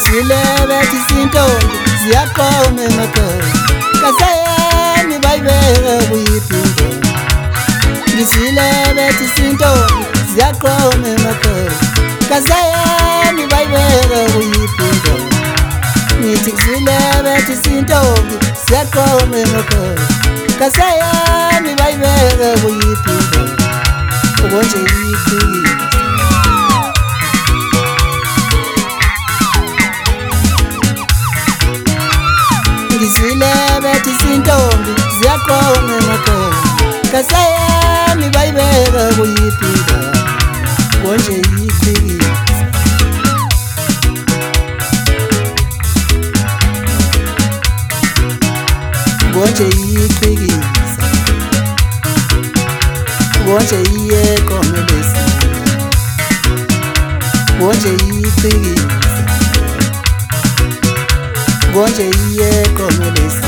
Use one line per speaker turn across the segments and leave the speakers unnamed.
Bethi sintombi ziyaqoma emakhaya kasayami bayibeka kuyiphinda bethi sintombi ziyaqoma emakhaya kasayami bayibeka kuyiphinda ngithi bethi sintombi ziyaqoma emakhaya kasayami bayibeka kuyiphinda ubonje iyiqhikile bethi sintombi ziyaqoma emakhaya kasayami bayibeka kuyiphinda konje iyiqhikisa konje iyiqhikisa konje iyeqomelesi konje iyiqhikisa konje iyeqomelesi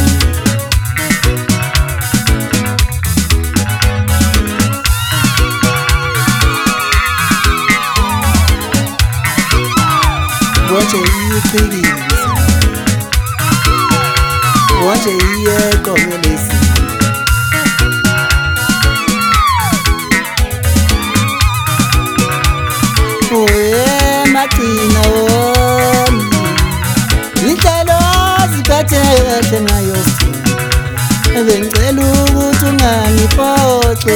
konje iyiqhikisa konje iyeqomelesi magcina wami inhlelo ziphethe kahle ngayo bengicela ukuthi ungangiphoxe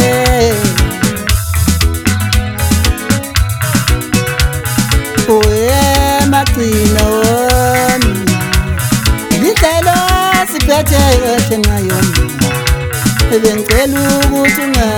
magcina wami inhlelo ziphethe kahle ngayo bengicela ukuthi